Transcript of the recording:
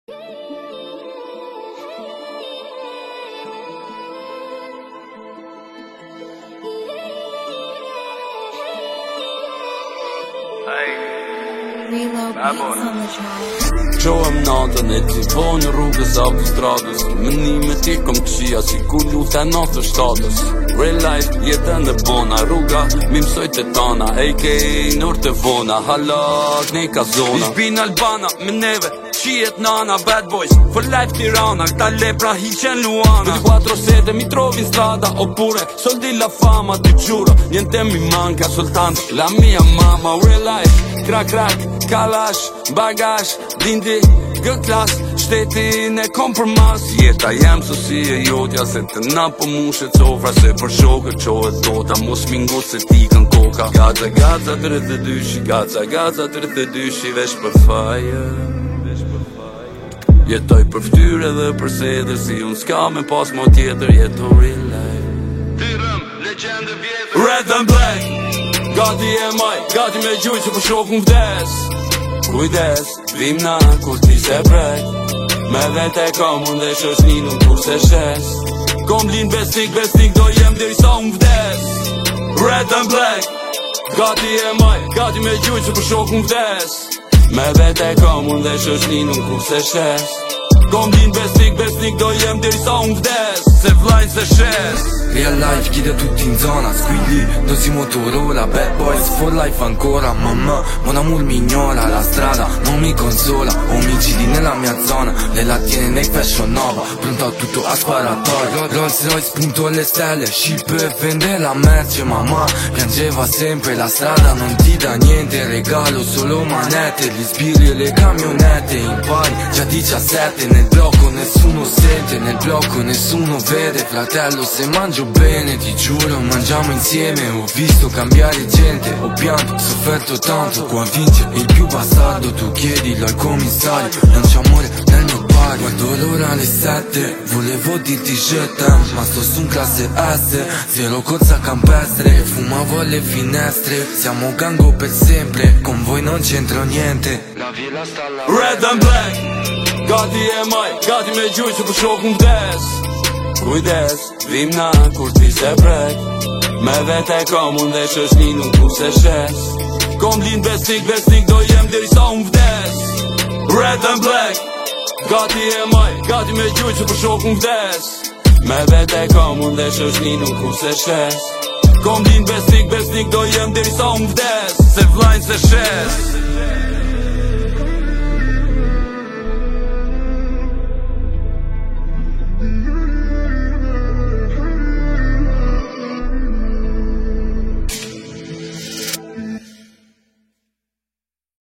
Reload beats on the track. Qohem natën e t'i po në rrugës autostradës. Mënimet I kom qia si ku lufta në 97-ës. Real life jetën e bona, rruga mi mësoj të tana, a.k.a. nër të vona, halak ne ka zona. I shbin Albana me neve, qijet nana, bad boys, for life Tirana, këta lepra hiqen Luana. 24/7 mi trovin strada, oppure soldi la fama, ti giuro, niente mi manca, soltanto la mia mamma. Real life, crack crack, kalash, bagash, dindi, gë-klas, shtetin e kom për mas. Jeta jem so si e jotja, se të na po mushet sofra, se për shokët qohet tota, mos mingut se ti kën koka. Gaza, gaza, 32, gaza, gaza, 32, vesh për faje. Jetoj për ftyre dhe për sedër, si unë s'ka me pas mo tjetër, jetoj real life. Tirëm, legjende vjetër, red and black. Gati e maj, gati me gjujt që për shokun vdes. Kujdes, vim na kur ti se prek. Me vete kom unë dhe shoshninun kur se shes. Kom lin besnik, besnik do jem deri sa unë vdes. Red and black. Gati e maj, gati me gjujt që për shokun vdes. Me vete kom unë dhe shoshninun kur se shes. Kom lin besnik, besnik do jem deri sa unë vdes. Se vlajnë se shes. Real life chiede tutti in zona, squilli, dosi Motorola, bad boys for life ancora. Mamma, buon amor mi ignora, la strada non mi consola. Omicidi nella mia zona, lei la tiene nei fashion nova, pronto a tutto a sparatorio. Rolls Royce punto alle stelle, ship e vende la merce. Mamma piangeva sempre, la strada non ti dà niente, regalo solo manette, gli sbirri e le camionette. Impari già 17, nel blocco nessuno sente, nel blocco nessuno vede. Fratello se mangio bene, ti giuro, mangiamo insieme. Ho visto cambiare gente, ho pianto, sofferto tanto. Qua vince il più bastardo, tu chiedilo al commissario. Non c'è amore nel mio pari. Guardo l'ora alle 7, volevo dirti je t'aime, ma sto su un classe S. Zero cozza campestre, fumavo alle finestre. Siamo gango per sempre, con voi non c'entro niente. La villa sta alla red and black. Gati e maj, gati me gjujt që për shokun vdes. Kujdes, vim na kur ti se prek. Me vete kom unë dhe shoshninun kur se shes. Kom lin besnik, besnik do jem deri sa unë vdes. Red and black. Gati e maj, gati me gjujt që për shokun vdes. Me vete kom unë dhe shoshninun kur se shes. Kom lin besnik, besnik do jem deri sa unë vdes. Se vlajnë se shes.